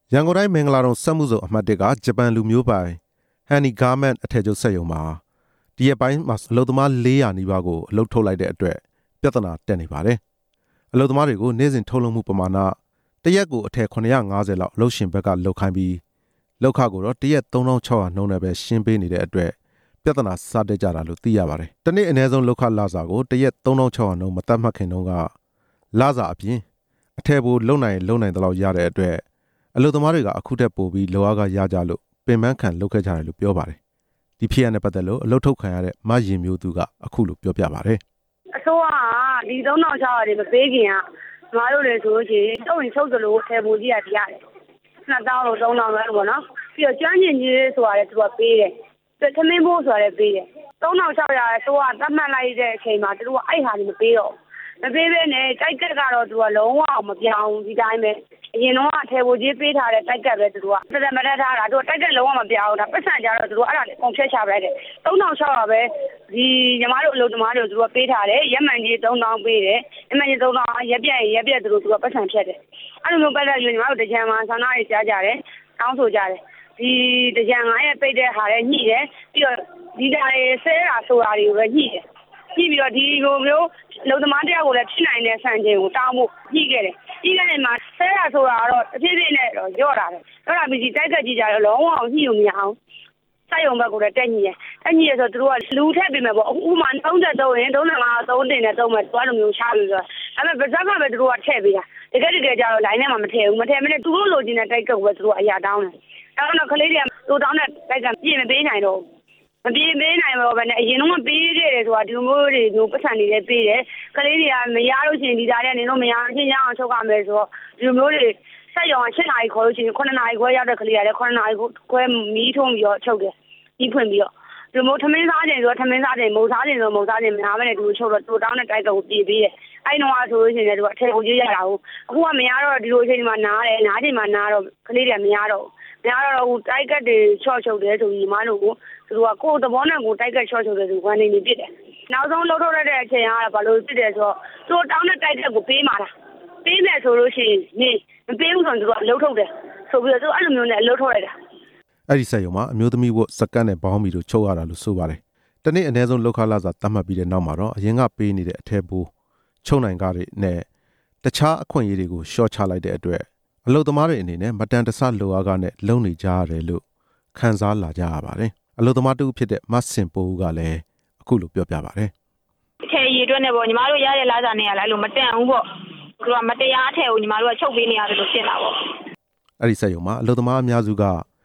ရန်ကုန်တိုင်းမင်္ဂလာတုံစက်မှုဇုံအမှတ်၁ကဂျပန်လူမျိုးပိုင်ဟန်နီဂါမန့်အထည်ချုပ်စက်ရုံမှာဒီရက်ပိုင်းမှာအလုပ်သမား400နီးပါးကိုအလုပ်ထုတ်လိုက်တဲ့အတွက်ပြဿနာတက်နေပါတယ်။အလုပ်သမားတွေကိုနေ့စဉ်ထုတ်လုပ်မှုပမာဏတရက်ကိုအထည်950လောက်အလုပ်ရှင်ဘက်ကလုပ်ခိုင်းပြီးလောက်ခကိုတော့တရက်3600နှုန်းနဲ့ပဲရှင်းပေးနေတဲ့အတွက်ပြဿနာစတက်ကြတာလို့သိရပါတယ်။တနေ့အနည်းဆုံးလောက်ခလစာကိုတရက်3600နှုန်းမတတ်မှတ်ခင်တုန်းကလစာအပြင်အထည်ပိုလုံနိုင်တဲ့လောက်ရတဲ့အတွက်အလုပ်သမားတွေကအခုထက်ပိုပြီးလောအားကရကြလို့ပင်ပန်းခံလုပ်ခဲ့ကြတယ်လို့ပြောပါတယ်။ဒီဖြစ်ရတဲ့ပတ်သက်လို့အလုပ်ထုတ်ခံရတဲ့မရင်မျိုးသူကအခုလိုပြောပြပါတယ်။အစိုးရကဒီ3600တွေမပေးခင်ကငါတို့လည်းဆိုလို့ရှိရင်တုံးရင်ချုပ်သလိုထည့်ဖို့ကြီးရတယ်။2000လို့3000ပဲပေါ့နော်။ပြီးတော့ကျွမ်းကျင်ကြီးဆိုတာလည်းသူကပေးတယ်။သမင်းဖို့ဆိုတာလည်းပေးတယ်။3600အစိုးရသတ်မှတ်လိုက်တဲ့အချိန်မှာသူကအဲ့ဟာတွေမပေးတော့မပေးဘဲနဲ့တိုက်တက်ကတော့သူကလုံးဝမပြောင်းဒီတိုင်းပဲအရင်တော့အထည်ပိုကြီးပေးထားတဲ့တိုက်ကက်ပဲသူကစက်မတက်ထားတာသူတိုက်ကက်လုံးဝမပြောင်းဒါပတ်စံကြတော့သူကအဲ့ဒါလေးအကုန်ဖြတ်ချပလိုက်တယ်3600ပဲဒီညီမတို့အလုပ်သမားတွေကိုသူကပေးထားတယ်ရက်မှန်ကြီး3000ပေးတယ်ရက်မှန်ကြီး3000ရက်ပြက်သူတို့သူကပတ်စံဖြတ်တယ်အဲ့လိုမျိုးပတ်သက်ပြီးညီမတို့တကြံမှာဆန္ဒတွေကြားကြတယ်တောင်းဆိုကြတယ်ဒီတကြံ9ရက်ပိတ်တဲ့ဟာလည်းညှိတယ်ပြီးတော့ဒီတာတွေဆဲတာဆိုတာတွေကိုပဲညှိတယ်ကြည့်ပြီးတော့ဒီလိုမျိုးလုံသမားတယောက်ကိုလည်းဖြစ်နိုင်တဲ့ဆန်ချိန်ကိုတောင်းဖို့ညှိခဲ့တယ်။ညှိခဲ့တဲ့မှာဆဲတာဆိုတာတော့တစ်ဖြည်းဖြည်းနဲ့တော့ရော့တာပဲ။ရော့တာပြီးတိုက်ကက်ကြည့်ကြတော့လုံးဝအောင်ညှိလို့မရအောင်။စိုက်ရုံဘက်ကိုလည်းတက်ညှိတယ်။တက်ညှိရဆိုသူတို့ကလူထက်ပြင်မယ်ပေါ့။ဥပမာ33ရင်35 3တင်နဲ့3မယ်သွားလို့မျိုးချပြီးဆိုတော့အဲ့မဲ့ဗဇက်ကပဲသူတို့ကထည့်ပေးတာ။တကယ်ကြတော့ line ထဲမှာမထည့်ဘူး။မထည့်မနဲ့သူတို့လိုချင်တဲ့တိုက်ကက်ကိုပဲသူတို့အရာတောင်းတယ်။အဲ့တော့ကလေးတွေကသူတောင်းတဲ့တိုက်ကပြင်မပေးနိုင်တော့ဘူးမပြေးပေးနိုင်တော့ဘဲနဲ့အရင်တော့ပေးခဲ့တယ်ဆိုတာဒီမျိုးတွေမျိုးပတ်စံတွေလည်းပေးတယ်ကလေးတွေကမရလို့ရှိရင်ဒီသားတွေကနေတော့မရချင်းရအောင်ချုပ်ရမယ်ဆိုတော့ဒီမျိုးတွေဆက်ရောင်7နာရီခေါ်လို့ရှိရင်9နာရီခွဲရောက်တဲ့ကလေးကလည်း9နာရီခွဲမီးထုံးပြီးတော့ချုပ်တယ်ပြီးဖွင့်ပြီးတော့ဒီမျိုးထမင်းစားချိန်ဆိုတော့ထမင်းစားချိန်မုံစားချိန်ဆိုမုံစားချိန်မနာပဲနဲ့သူချုပ်တော့သူတောင်းတဲ့တိုက်ကိုပြေးပေးတယ်အဲ့တော့ဆိုလို့ရှိရင်လည်းသူအထည်ကိုကြီးရတာဟုတ်အခုကမရတော့ဒီလိုအချိန်ဒီမှာနားတယ်နားချိန်မှာနားတော့ကလေးတွေကမရတော့များတော့ဟိုတိုက်ကက်တွေချော့ချုပ်တယ်ဆိုပြီးမတို့ကိုသူတို့ကကိုယ်သဘောနဲ့ကိုယ်တိုက်ကက်ချော့ချုပ်တယ်ဆိုဝန်နေနေပြစ်တယ်နောက်ဆုံးလှုပ်ထုတ်ရတဲ့အချိန်ကဘာလို့ပြစ်တယ်ဆိုတော့သူတို့တောင်းတဲ့တိုက်ကက်ကိုပေးမှာလားပေးမယ်ဆိုလို့ရှိရင်နေမပေးဘူးဆိုတော့သူတို့ကလှုပ်ထုတ်တယ်ဆိုပြီးတော့သူအဲ့လိုမျိုးနဲ့လှုပ်ထုတ်လိုက်တာအဲ့ဒီစက်ရုံမှာအမျိုးသမီးဝတ်စကန်နဲ့ဘောင်းမီတို့ချုပ်ရတာလို့ဆိုပါတယ်တနေ့အနည်းဆုံးလောက်ခလာစာတတ်မှတ်ပြီးတဲ့နောက်မှာတော့အရင်ကပေးနေတဲ့အထက်ပိုးချုပ်နိုင်ကားတွေနဲ့တခြားအခွင့်အရေးတွေကိုရှော့ချလိုက်တဲ့အတွက်အလုပ်သမားတွေအနေနဲ့မတန်တဆလိုအားကနဲ့လုံနေကြရတယ်လို့ခံစားလာကြရပါတယ်။အလုပ်သမားတူဖြစ်တဲ့မဆင်ပိုးကလည်းအခုလိုပြောပြပါတယ်။အထည်ရည်အတွက်နဲ့ပေါ့ညီမတို့ရတဲ့လစာနဲ့ကလည်းအဲ့လိုမတန်ဘူးပေါ့။သူကမတရားအထည်ကိုညီမတို့ကချုပ်ပေးနေရတယ်လို့ဖြစ်တာပေါ့။အဲ့ဒီစက်ရုံမှာအလုပ်သမားအများစုက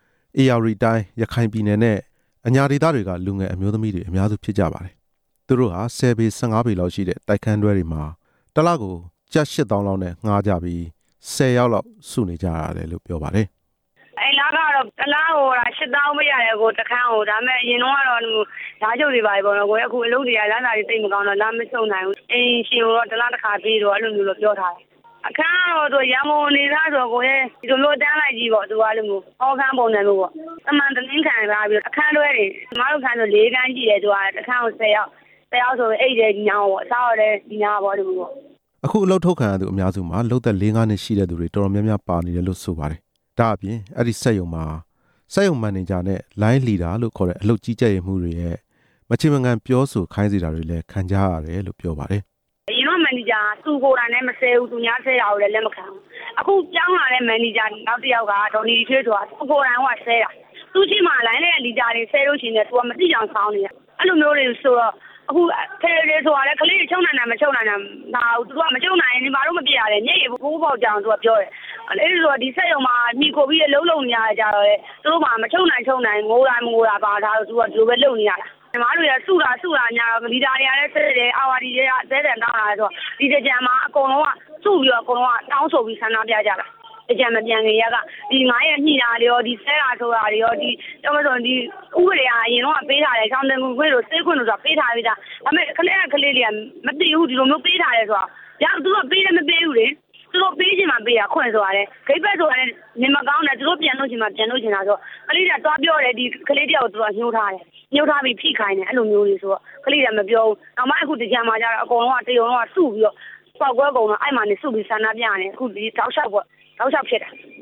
AR တိုင်းရခိုင်ပြည်နယ်နဲ့အညာဒေသတွေကလူငယ်အမျိုးသမီးတွေအများစုဖြစ်ကြပါတယ်။သူတို့ဟာ10ပေ15ပေလောက်ရှိတဲ့တိုက်ခန်းတွဲတွေမှာတစ်လကိုကျပ်8000လောက်နဲ့ငှားကြပြီး10ရောက်လောက်စုနေကြရတယ်လို့ပြောပါတယ်အဲ့လားကတော့တလားဟို8000မရတယ်ကိုတခန်းဟိုဒါပေမဲ့အရင်တော့ဓာတ်ချုပ်တွေပါပေါ့နော်ကိုအခုအလုပ်တွေကလမ်းစာတွေတိတ်မကောင်းတော့လမ်းမစုံနိုင်ဘူးအင်းရှင်တော့တလားတစ်ခါပြီးတော့အဲ့လိုမျိုးလို့ပြောထားတယ်အခန်းတော့သူရံမုံနေသားဆိုကိုရဲ့ဒီလိုမျိုးတန်းလိုက်ကြီးပေါ့သူကလိုမျိုးဟောခန်းပုံစံမျိုးပေါ့အမှန်တင်းခံလာပြီးအခန်းတွဲတွေမတို့ခန်းဆို4ခန်းကြီးတယ်သူကအခန်းကို10ရောက်ဆိုအဲ့ဒီညောင်းပေါ့စားရတယ်ဒီညာပေါ့ဒီလိုပေါ့အခုအလုပ်ထုတ်ခံရသူအများစုမှာလုပ်သက်4-5နှစ်ရှိတဲ့သူတွေတော်တော်များများပါနေတယ်လို့ဆိုပါတယ်။ဒါအပြင်အဲ့ဒီစက်ရုံမှာစက်ရုံမန်နေဂျာနဲ့ line leader လို့ခေါ်တဲ့အလုပ်ကြီးကြပ်ရေးမှုတွေရဲ့မချင်မငံပြောဆိုခိုင်းစေတာတွေလည်းခံကြရတယ်လို့ပြောပါတယ်။အရင်ကမန်နေဂျာသူ့ကိုယ်တိုင်နဲ့မဆဲဘူးသူများဆဲတာကိုလည်းလက်မခံဘူး။အခုကြောင်းလာတဲ့မန်နေဂျာနောက်တစ်ယောက်ကဒေါ်နီထွေးဆိုတာသူ့ကိုယ်တိုင်ကဆဲတာ။သူ့ရှိမှ line နဲ့ leader တွေဆဲလို့ရှိရင်သူကမသိအောင်ဆောင်းနေတာ။အဲ့လိုမျိုးတွေဆိုတော့အခုထဲလေဆိုတာလေကလေးချုံနိုင်တာမချုံနိုင်တာဒါသူကမချုံနိုင်ရင်ဒီမှာတော့မပြရတယ်ညိတ်ဘူးပေါက်ကြအောင်သူကပြောတယ်အဲ့ဒီဆိုဒီဆက်ရုံမှာညီကိုပြီးလှုပ်လှုပ်နေရကြတော့လေသူတို့မှမချုံနိုင်ငိုတာပါဒါသူကဒီလိုပဲလှုပ်နေရတာညီမတို့ရစုတာညာတော့လီဒါတွေကလည်းဆဲတယ်အာဝါဒီတွေကဆဲတယ်တောင်းလာဆိုဒီတကြံမှာအကုန်လုံးကစုပြီးတော့အကုန်လုံးကတောင်းဆိုပြီးဆန္ဒပြကြတာအကြံမပြန်ခင်ရကဒီ9ရက်ညှိတာတွေရောဒီဆဲတာဆိုတာတွေရောဒီတော့မဆိုဒီဥပဒေကအရင်တော့ပေးထားတယ်ဆောင်းတင်ခွင့်လို့စေးခွင့်လို့ဆိုတာပေးထားပြီးသားဒါပေမဲ့ကလေးတွေကမသိဘူးဒီလိုမျိုးပေးထားတယ်ဆိုတာရသူကပေးတယ်မပေးဘူးလေသူတို့ပေးချင်မှပေးတာခွင့်ဆိုတာလေဂိတ်ဘက်ဆိုတာလည်းနေမကောင်းတယ်သူတို့ပြန်လို့ချင်မှပြန်လို့ချင်တာဆိုကလေးတွေကသွားပြောတယ်ဒီကလေးတယောက်ကိုသူကညှိုးထားပြီးဖိခိုင်းတယ်အဲ့လိုမျိုးတွေဆိုတော့ကလေးတွေကမပြောဘူးနောက်မှအခုတကြံမှာကြတော့အကုန်လုံးကတယုံလုံးကစုပြီးတော့ပောက်ကွဲကုန်တော့အဲ့မှာနေစုပြီးဆန္ဒပြရတယ်အခုဒီတောက်လျှောက်ပေါ့တောက်လျှောက်ဖြစ်တာအ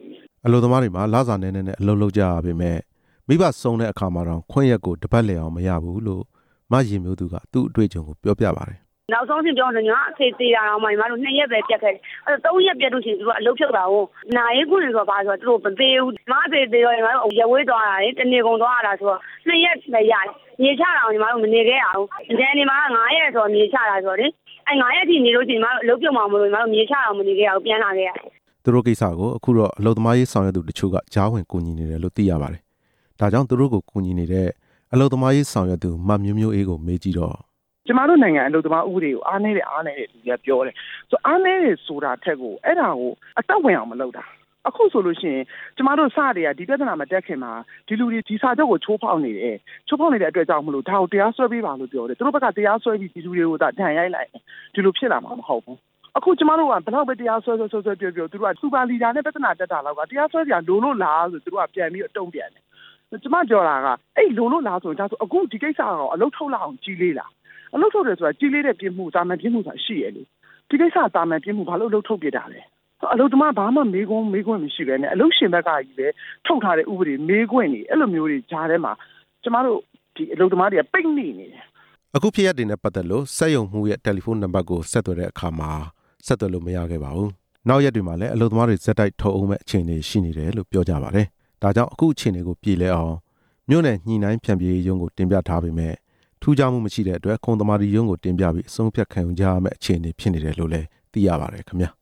အလုပ်သမားတွေမှာလစာနဲ့အလုပ်လုပ်ကြရပေမဲ့မိဘဆုံးတဲ့အခါမှာတော့ခွင့်ရက်ကိုတပတ်လည်အောင်မရဘူးလို့မရင်မျိုးသူကသူ့အတွေ့အကြုံကိုပြောပြပါတယ်နောက်ဆုံးချင်းပြောဆိုညီမအဖေသေးတာတော့မှညီမတို့2ရက်ပဲပြတ်ခဲ့တယ်အဲ့တော့3ရက်ပြတ်လို့ရှိရင်သူကအလုပ်ဖြုတ်တာကိုနာရေးခွင့်ဆိုတော့ဘာဆိုတော့သူတို့မပေးဘူးညီမအဖေသေးတော့ညီမတို့ရဝေးသွားတာလေတနေ့ကုန်သွားရတာဆိုတော့2ရက်ပဲရတယ်မြေချတာအောင်ညီမတို့မနေခဲ့ရဘူးဒီနေ့မှာ9ရက်ဆိုတော့မြေချတာဆိုတော့လေအဲ့9ရက်ထိနေလို့ရှိရင်ညီမတို့အလုပ်ပြုတ်မှာမလို့ညီမတို့မြေချအောင်မနေခဲ့ရဘူးပြန်လာခဲ့ရတယ်သူတို့ကိစ္စကိုအခုတော့အလုပ်သမားရေးဆောင်ရွက်သူတချို့ကကြားဝင်ကူညီနေတယ်လို့သိရပါတယ်ဒါကြောင့်သူတို့ကိုကူညီနေတဲ့အလုပ်သမားရေးဆောင်ရွက်သူမမျိုးမျိုးအေးကိုမေးကြည့်တော့ကျမတို့နိုင်ငံအလုပ်သမားဥပဒေကိုအားနည်းတယ်သူကပြောတယ်ဆိုအားနည်းတယ်ဆိုတာထက်ကိုအဲ့ဒါကိုအသက်ဝင်အောင်မလုပ်တာအခုဆိုလို့ရှိရင်ကျမတို့စတွေကဒီပြဿနာမတက်ခင်မှာဒီလူတွေဒီစာချုပ်ကိုချိုးဖောက်နေတယ်ချိုးဖောက်နေတဲ့အတွက်ကြောင့်မလို့ဒါကိုတရားစွဲပေးပါလို့ပြောတယ်သူတို့ဘက်ကတရားစွဲပြီးဒီလူတွေကိုဒါဒဏ်ရိုက်လိုက်ဒီလိုဖြစ်လာမှာမဟုတ်ဘူးအခုကျမတို့ကဘယ်တော့ပဲတရားစွဲပြောသူတို့ကစူပါလီဒါနဲ့ပြဿနာတက်တာလောက်ကတရားစွဲကြလိုလို့လားဆိုသူတို့ကပြန်ပြီးအတုံ့ပြန်တယ်ကျမပြောတာကအဲ့လိုလို့လားဆိုရင်ဒါဆိုအခုဒီကိစ္စကတော့အလုပ်ထုတ်လောက်အောင်ကြီးလေးလားအလုပ်ထုတ်တယ်ဆိုတာကြီးလေးတဲ့ပြစ်မှုတာမန်ပြစ်မှုဆိုတာရှိရလေဒီကိစ္စတာမန်ပြစ်မှုဘာလို့အလုပ်ထုတ်ပြတာလဲအလုပ်သမားဘာမှမေးခွန်းမရှိပဲနဲ့အလုပ်ရှင်ဘက်ကကြီးပဲထုတ်ထားတဲ့ဥပဒေမေးခွင့်တွေအဲ့လိုမျိုးတွေကြားထဲမှာကျမတို့ဒီအလုပ်သမားတွေကပိတ်နေတယ်အခုဖြစ်ရတဲ့နဲ့ပတ်သက်လို့စက်ရုံမှုရဲ့တယ်လီဖုန်းနံပါတ်ကိုဆက်သွယ်တဲ့အခါမှာဆက်သွယ်လို့မရခဲ့ပါဘူးနောက်ရက်တွေမှာလည်းအလုပ်သမားတွေဇက်တိုက်ထုတ်အောင်မဲ့အခြေအနေရှိနေတယ်လို့ပြောကြပါတယ်ဒါကြောင့်အခုအခြေအနေကိုပြည်လဲအောင်မြို့နယ်ညှိနှိုင်းဖြန့်ပြေးရုံးကိုတင်ပြထားပေမဲ့ထူးခြားမှုမရှိတဲ့အတွက်ခုံသမားဒီရုံးကိုတင်ပြပြီးအဆုံးဖြတ်ခံယူကြရမယ့်အခြေအနေဖြစ်နေတယ်လို့လည်းသိရပါတယ်ခင်ဗျာ